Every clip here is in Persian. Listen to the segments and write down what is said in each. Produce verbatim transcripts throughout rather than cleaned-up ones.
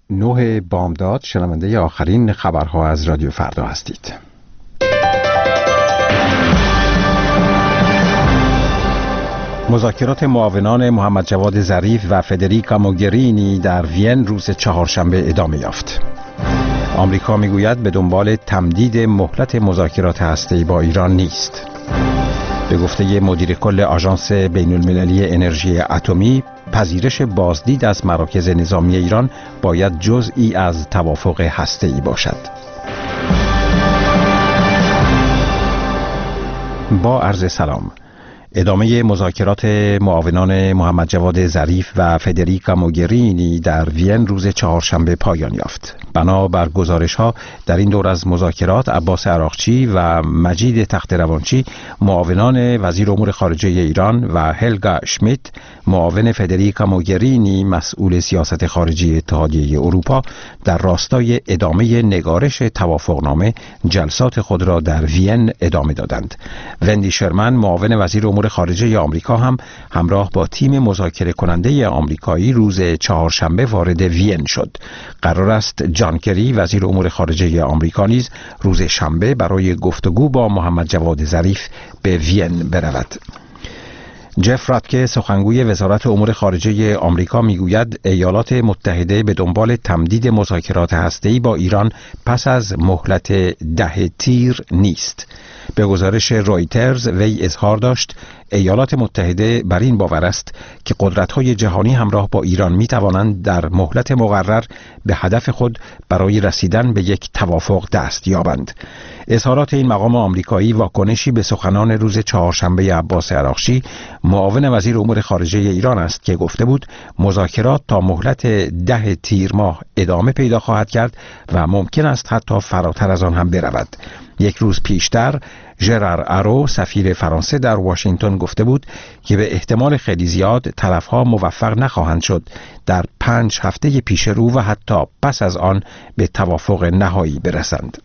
نوح بامداد، شنونده آخرین خبرها از رادیو فردا هستید. مذاکرات معاونان محمد جواد ظریف و فدریکا موگرینی در وین روز چهارشنبه ادامه یافت. آمریکا میگوید به دنبال تمدید مهلت مذاکرات هسته‌ای با ایران نیست. به گفته مدیر کل آژانس بین‌المللی انرژی اتمی، پذیرش بازدید از مراکز نظامی ایران باید جزئی از توافق هسته‌ای باشد. با عرض سلام. ادامه مذاکرات معاونان محمد جواد ظریف و فدریکا موگرینی در وین روز چهارشنبه پایان یافت. بنا بر گزارش‌ها در این دور از مذاکرات، عباس عراقچی و مجید تخت‌روانچی معاونان وزیر امور خارجه ایران و هلگا شمیت معاون فدریکا موگرینی مسئول سیاست خارجی اتحادیه اروپا در راستای ادامه نگارش توافقنامه جلسات خود را در وین ادامه دادند. وندی شرمن معاون وزیر امور خارجه آمریکا هم همراه با تیم مذاکره کننده آمریکایی روز چهارشنبه وارد وین شد. قرار است جان کری وزیر امور خارجه آمریکا نیز روز شنبه برای گفتگو با محمد جواد ظریف به وین برود. جف راتکه، سخنگوی وزارت امور خارجه آمریکا، میگوید ایالات متحده به دنبال تمدید مذاکرات هسته‌ای با ایران پس از مهلت ده تیر نیست. به گزارش رویترز وی اظهار داشت ایالات متحده بر این باور است که قدرت‌های جهانی همراه با ایران می‌توانند در مهلت مقرر به هدف خود برای رسیدن به یک توافق دست یابند. اظهارات این مقام آمریکایی واکنشی به سخنان روز چهارشنبه عباس عراقچی، معاون وزیر امور خارجه ایران است که گفته بود مذاکرات تا مهلت ده تیر ماه ادامه پیدا خواهد کرد و ممکن است حتی فراتر از آن هم برود. یک روز پیشتر ژرار ارو، سفیر فرانسه در واشنگتن، گفته بود که به احتمال خیلی زیاد طرفها موفق نخواهند شد در پنج هفته پیش رو و حتی پس از آن به توافق نهایی برسند.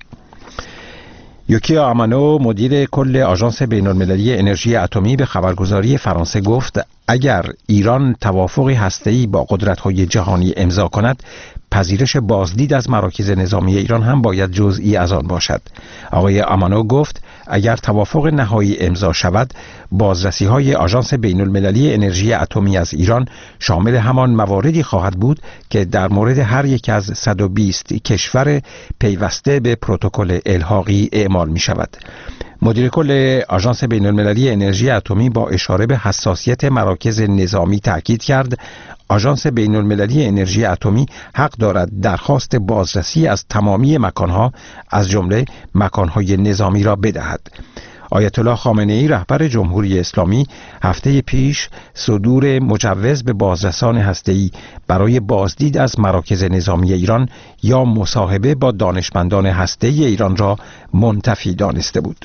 یوکیا آمانو، مدیر کل آژانس بین‌المللی انرژی اتمی، به خبرگزاری فرانسه گفت اگر ایران توافقی هسته‌ای با قدرت‌های جهانی امضا کند، پذیرش بازدید از مراکز نظامی ایران هم باید جزئی از آن باشد. آقای آمانو گفت اگر توافق نهایی امضا شود، بازرسی‌های آژانس بین‌المللی انرژی اتمی از ایران شامل همان مواردی خواهد بود که در مورد هر یک از صد و بیست کشور پیوسته به پروتکل الحاقی اعمال می شود. مدیر کل آژانس بین‌المللی انرژی اتمی با اشاره به حساسیت مراکز نظامی تاکید کرد آژانس بین‌المللی انرژی اتمی حق دارد درخواست بازرسی از تمامی مکانها از جمله مکانهای نظامی را بدهد. آیت الله خامنه‌ای، رهبر جمهوری اسلامی، هفته پیش صدور مجوز به بازرسان هسته‌ای برای بازدید از مراکز نظامی ایران یا مصاحبه با دانشمندان هسته‌ای ایران را منتفی دانسته بود.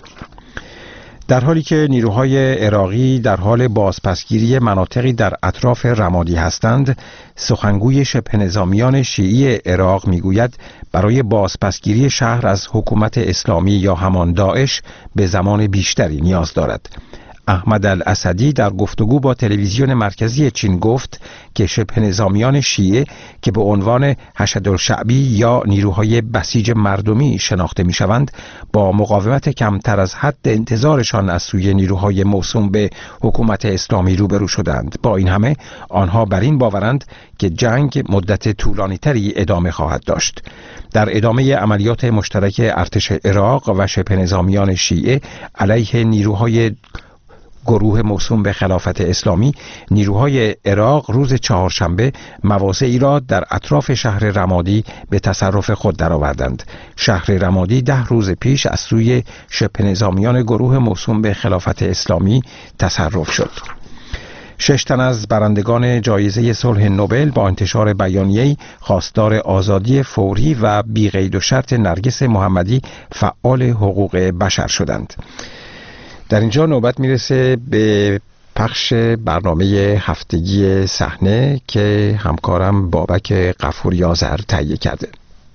در حالی که نیروهای عراقی در حال بازپسگیری مناطقی در اطراف رمادی هستند، سخنگوی شبه نظامیان شیعی عراق میگوید برای بازپسگیری شهر از حکومت اسلامی یا همان داعش به زمان بیشتری نیاز دارد. احمد الاسدی در گفتگو با تلویزیون مرکزی چین گفت که شبه نظامیان شیعه که به عنوان حشدالشعبی یا نیروهای بسیج مردمی شناخته می شوند با مقاومت کمتر از حد انتظارشان از سوی نیروهای موسوم به حکومت اسلامی روبرو شدند. با این همه آنها بر این باورند که جنگ مدت طولانی تری ادامه خواهد داشت. در ادامه عملیات مشترک ارتش عراق و شبه نظامیان شیعه علیه نیروهای گروه موسوم به خلافت اسلامی، نیروهای عراق روز چهارشنبه مواضعی را در اطراف شهر رمادی به تصرف خود درآوردند. شهر رمادی ده روز پیش از سوی شبه نظامیان گروه موسوم به خلافت اسلامی تصرف شد. شش تن از برندگان جایزه صلح نوبل با انتشار بیانیه‌ای خواستار آزادی فوری و بی قید و شرط نرگس محمدی، فعال حقوق بشر شدند. در اینجا نوبت میرسه به پخش برنامه هفتگی صحنه که همکارم بابک غفوری آذر تهیه کرده.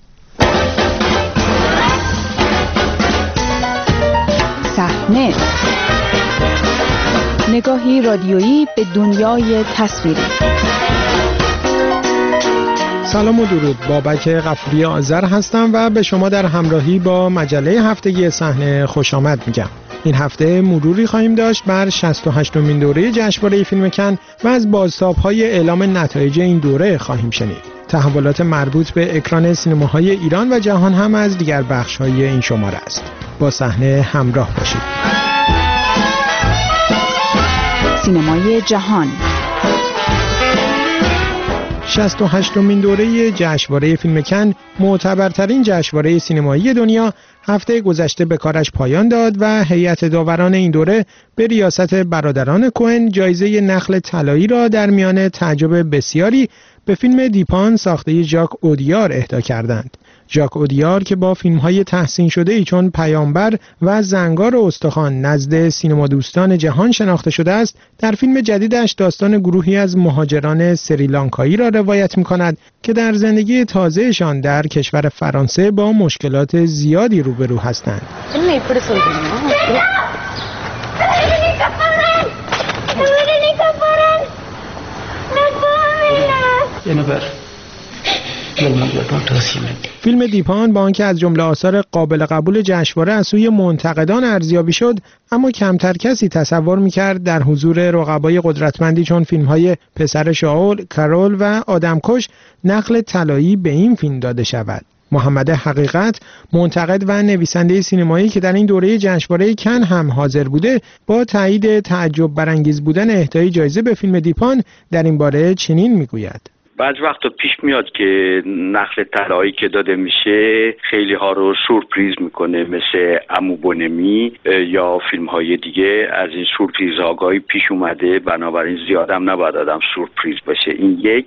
صحنه، نگاهی رادیویی به دنیای تصویری. سلام و درود، بابک غفوری آذر هستم و به شما در همراهی با مجله هفتگی صحنه خوش آمد میگم. این هفته مروری خواهیم داشت بر شصت و هشتمین دوره جشنواره فیلم کن و از بازتاب‌های اعلام نتایج این دوره خواهیم شنید. تحولات مربوط به اکران سینماهای ایران و جهان هم از دیگر بخش‌های این شماره است. با صحنه همراه باشید. سینمای جهان شصت و هشتمین دوره جشنواره فیلم کن، معتبرترین جشنواره سینمایی دنیا، هفته گذشته به کارش پایان داد و هیئت داوران این دوره به ریاست برادران کوهن جایزه نخل طلایی را در میان تعجب بسیاری به فیلم دیپان ساخته ژاک اودیار اهدا کردند. ژاک اودیار که با فیلم‌های تحسین شده‌ای چون پیامبر و زنگار استخوان نزد سینما دوستان جهان شناخته شده است، در فیلم جدیدش داستان گروهی از مهاجران سریلانکایی را روایت می‌کند که در زندگی تازه‌شان در کشور فرانسه با مشکلات زیادی روبرو هستند. فیلم دیپان با آنکه از جمله آثار قابل قبول جشنواره از سوی منتقدان ارزیابی شد، اما کمتر کسی تصور می‌کرد در حضور رقبای قدرتمندی چون فیلم‌های پسر شاول، کارول و آدمکش نخل طلایی به این فیلم داده شود. محمد حقیقت، منتقد و نویسنده سینمایی که در این دوره جشنواره کن هم حاضر بوده، با تایید تعجب برانگیز بودن اهدای جایزه به فیلم دیپان در این باره چنین میگوید: بعض وقتا پیش میاد که نخل طلایی که داده میشه خیلی ها رو سورپریز میکنه، مثل عمو بونمی یا فیلم های دیگه. از این سورپریز آگاهی پیش اومده، بنابراین زیادم نباید آدم سورپریز باشه. این یک.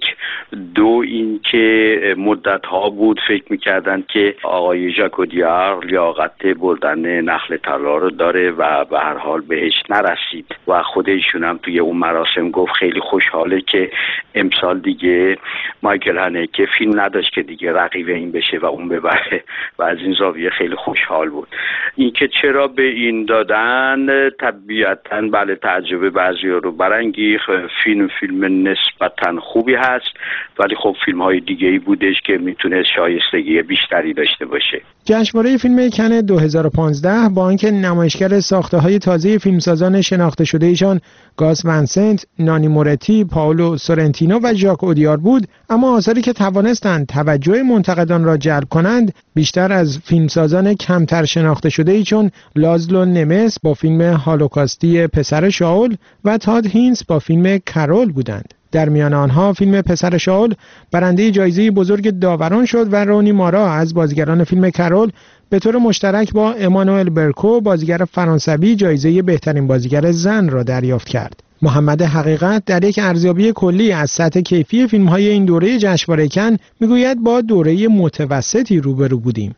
دو، این که مدت ها بود فکر میکردن که آقای ژاک اودیار لیاقت بردن نخل طلا رو داره و به هر حال بهش نرسید و خود ایشون هم توی اون مراسم گفت خیلی خوشحاله که امسال دیگه مایکل هانکه فیلم نداشت که دیگه رقیب این بشه و اون ببره و از این زاویه خیلی خوشحال بود. این که چرا به این دادن، طبیعتاً بله تعجب بعضی‌ها رو برانگیخت. فیلم فیلم نسبتاً خوبی هست، ولی خب فیلم‌های دیگه‌ای بودش که میتونه شایستگی بیشتری داشته باشه. جشنواره فیلم کن دو هزار و پانزده با آنکه نمایشگر ساخته‌های تازه فیلمسازان شناخته شده ایشان گاس ونسنت، نانی مورتی، پائولو سورنتینو و ژاک اودیار بود، اما آثاری که توانستند توجه منتقدان را جلب کنند بیشتر از فیلمسازان کمتر شناخته شده ای چون لازلو نمس با فیلم هالوکاستی پسر شاول و تاد هینس با فیلم کارول بودند. در میان آنها فیلم پسر شاول برنده جایزه بزرگ داوران شد و رونی مارا از بازیگران فیلم کارول به طور مشترک با امانوئل برکو بازیگر فرانسوی جایزه بهترین بازیگر زن را دریافت کرد. محمد حقیقت در یک ارزیابی کلی از سطح کیفی فیلم‌های این دوره جشنواره کن میگوید با دوره متوسطی روبرو بودیم.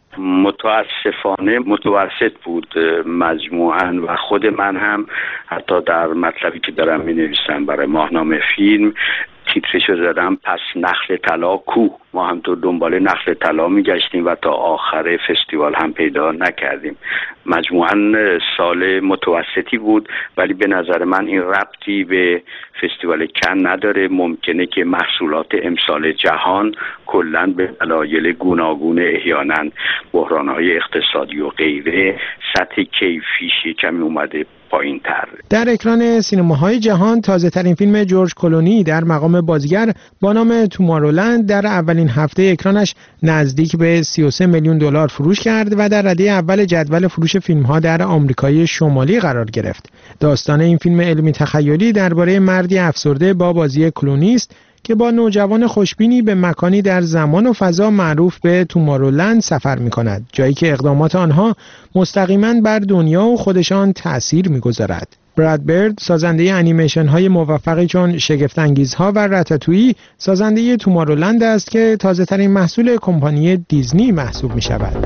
متاسفانه متوسط بود مجموعاً و خود من هم حتی در مطلبی که دارم می‌نویسم برای ماهنامه فیلم تیترشو زدم پس نخل طلا کو. ما هم تو دنبال نخل طلا میگشتیم و تا آخر فستیوال هم پیدا نکردیم. مجموعاً سال متوسطی بود، ولی به نظر من این ربطی به فستیوال کن نداره. ممکنه که محصولات امسال جهان کلاً به دلایل گوناگون احیانا بحران‌های اقتصادی و غیره سطح کیفیش کمی اومده پایین تر. در اکران سینماهای جهان تازه ترین فیلم جورج کلونی در مقام بازیگر با نام تومارولند در اولین هفته اکرانش نزدیک به سی و سه میلیون دلار فروش کرد و در رده اول جدول فروش فیلم‌ها در آمریکای شمالی قرار گرفت. داستان این فیلم علمی تخیلی درباره مردی افسرده با بازی کلونی است که با نوجوان خوشبینی به مکانی در زمان و فضا معروف به تومارولند سفر می‌کند، جایی که اقدامات آنها مستقیما بر دنیا و خودشان تأثیر می‌گذارد. براد برد سازنده انیمیشن‌های موفقی چون شگفت‌انگیزها و راتاتویی سازنده تومارولند است که تازه‌ترین محصول کمپانی دیزنی محسوب می‌شود.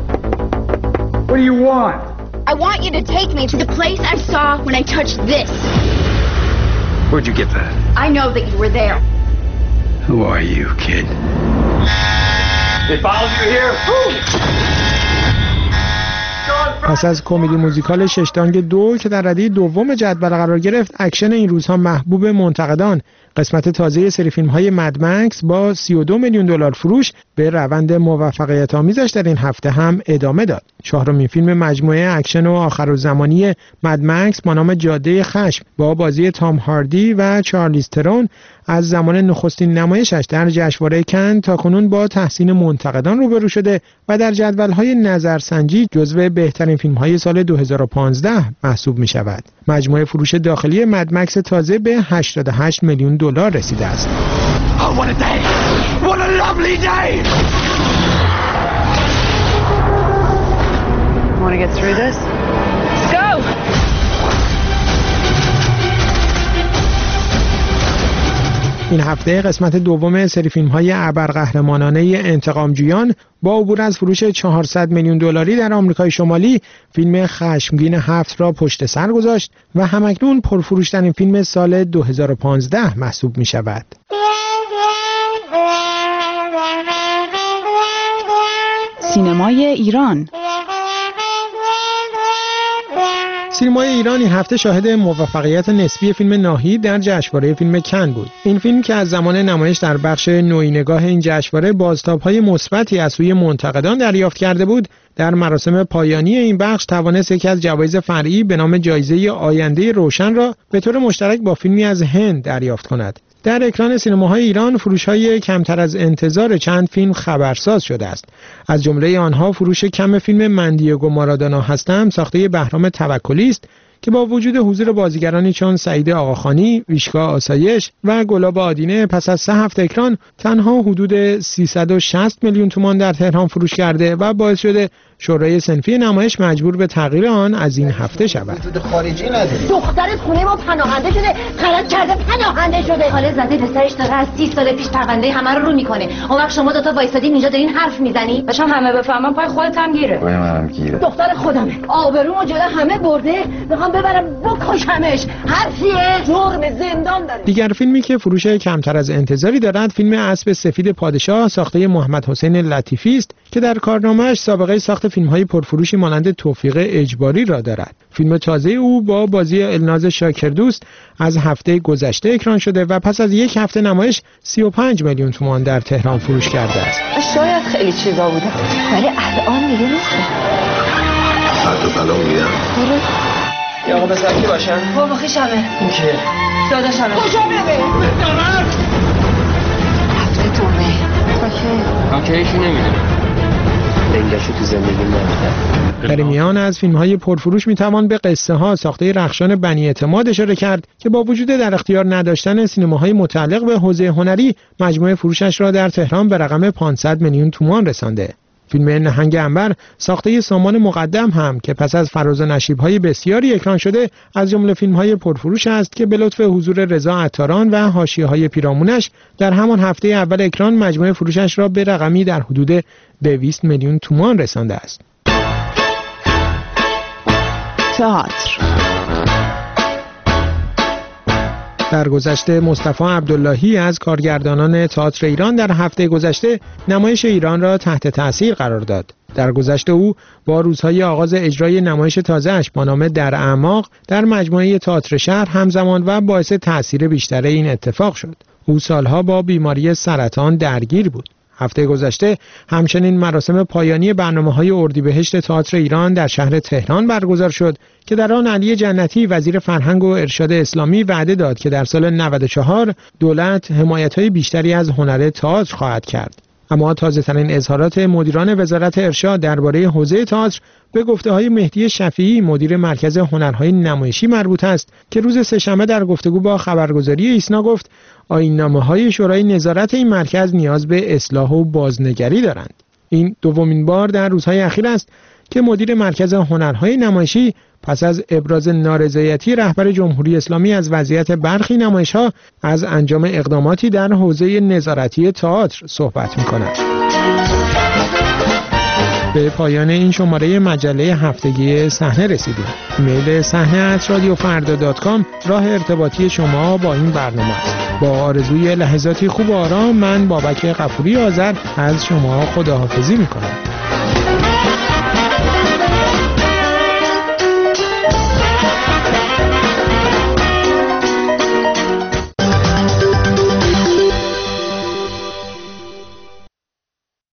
What do you want? I want you to take me to the place I saw when I touched this. Where'd you get that? I know that you were there. Who are you, kid? They followed you here? پس از کمدی موزیکال ششتانگ دو که در رده دوم جدول قرار گرفت، اکشن این روزها محبوب منتقدان قسمت تازه سری فیلم‌های مد مکس با سی و دو میلیون دلار فروش به روند موفقیت آمیزش در این هفته هم ادامه داد. چهارمین فیلم مجموعه اکشن و آخرالزمانی مد مکس با نام جاده خشم با بازی تام هاردی و چارلیز ترون از زمان نخستین نمایشش در جشنواره کن تاکنون با تحسین منتقدان روبرو شده و در جدول‌های نظرسنجی جزو بهترین فیلم‌های سال دو هزار و پانزده محسوب می‌شود. مجموع فروش داخلی مد مکس تازه به هشتاد و هشت میلیون دلار رسیده است. Oh, what a day! What a lovely day! Want to get through this? Let's go! این هفته قسمت دوم سری فیلم‌های ابرقهرمانانه انتقامجویان با عبور از فروش چهارصد میلیون دلاری در آمریکای شمالی فیلم خشمگین هفت را پشت سر گذاشت و همکنون پرفروش‌ترین فیلم سال دو هزار و پانزده محسوب می‌شود. سینمای ایران. سینمای ایران این هفته شاهد موفقیت نسبی فیلم ناهید در جشنواره فیلم کن بود. این فیلم که از زمان نمایش در بخش نوینگاه این جشنواره بازتاب‌های مثبتی از سوی منتقدان دریافت کرده بود، در مراسم پایانی این بخش توانست یکی از جوایز فرعی به نام جایزه آینده روشن را به طور مشترک با فیلمی از هند دریافت کند. در اکران سینماهای ایران فروش‌های کمتر از انتظار چند فیلم خبرساز شده است. از جمله آنها فروش کم فیلم من دیگو مارادونا هستم ساخته بهرام توکلی است که با وجود حضور بازیگرانی چون سعید آقاخانی، ویشکا آسایش و گلاب آدینه پس از سه هفته اکران تنها حدود سیصد و شصت میلیون تومان در تهران فروش کرده و باعث شده شورای صنفی نمایش مجبور به تغییر آن از این هفته شود. خارجی نداری. دخترت خونه ما پناهنده شده، غلط کرده پناهنده شده. حالا زده پسرش داره از سی سال پیش پرونده همه رو رو میکنه. اون وقت شما دو تا وایسادین اینجا دارین حرف میزنی؟ باشم همه بفهمن پای خودت هم گیره. پای منم گیره. دختر خودمه. آبرومو جلوی همه برده. میخوام ببرم بکشمش. حرفیه جرم زندان داره. دیگر فیلمی که فروش کمتر از انتظاری دارد فیلم اسب سفید پادشاه ساخته محمد حسین لطیفی است که در کارنامه‌اش سابقه ساخت فیلم‌های پرفروشی مانند توفیق اجباری را دارد. فیلم تازه او با بازی الناز شاکردوست از هفته گذشته اکران شده و پس از یک هفته نمایش سی و پنج میلیون تومان در تهران فروش کرده است. شاید خیلی چیزا بوده ولی الان دیگه نیست. حتی سلام میگم. یا آقا بسر کی باشن؟ بابا خیشمه. این کیه؟ داداشمه. کجا میره؟ هفته تومه. باشه. هم که ایشو نمیدونه. دنگشو تو زندگی نمیده. در میان از فیلم‌های پرفروش میتوان به قصه ها ساخته رخشان بنی اعتماد اشاره کرد که با وجود در اختیار نداشتن سینماهای متعلق به حوزه هنری مجموع فروشش را در تهران به رقم پانصد میلیون تومان رسانده. فیلم نهنگ عنبر ساخته سامان مقدم هم که پس از فراز و نشیب‌های بسیاری اکران شده از جمله فیلم‌های پرفروش است که به لطف حضور رضا عطاران و حاشیه‌های پیرامونش در همان هفته اول اکران مجموع فروشش را به رقمی در حدود دویست میلیون تومان رسانده است. تئاتر. در گذشته مصطفی عبداللهی از کارگردانان تئاتر ایران در هفته گذشته نمایش ایران را تحت تأثیر قرار داد. در گذشته او با روزهای آغاز اجرای نمایش تازه‌اش با نام در اعماق در مجموعه تئاتر شهر همزمان و باعث تأثیر بیشتر این اتفاق شد. او سالها با بیماری سرطان درگیر بود. هفته گذشته همچنین مراسم پایانی برنامه‌های اردیبهشت تئاتر ایران در شهر تهران برگزار شد که در آن علی جنتی وزیر فرهنگ و ارشاد اسلامی وعده داد که در سال نود و چهار دولت حمایت‌های بیشتری از هنر تئاتر خواهد کرد. اما تازه‌ترین اظهارات مدیران وزارت ارشاد درباره حوزه تئاتر به گفته‌های مهدی شفیعی مدیر مرکز هنرهای نمایشی مربوط است که روز سه‌شنبه در گفتگو با خبرگزاری ایسنا گفت آیین‌نامه‌های شورای نظارت این مرکز نیاز به اصلاح و بازنگری دارند. این دومین بار در روزهای اخیر است که مدیر مرکز هنرهای نمایشی پس از ابراز نارضایتی رهبر جمهوری اسلامی از وضعیت برخی نمایش‌ها از انجام اقداماتی در حوزه نظارتی تئاتر صحبت می‌کند. به پایان این شماره مجله هفتگی صحنه رسیدیم. ایمیل صحنه ات رادیو فردا دات کام راه ارتباطی شما با این برنامه است. با آرزوی لحظاتی خوب و آرام من بابک غفوری آذر از شما خداحافظی می‌کنم.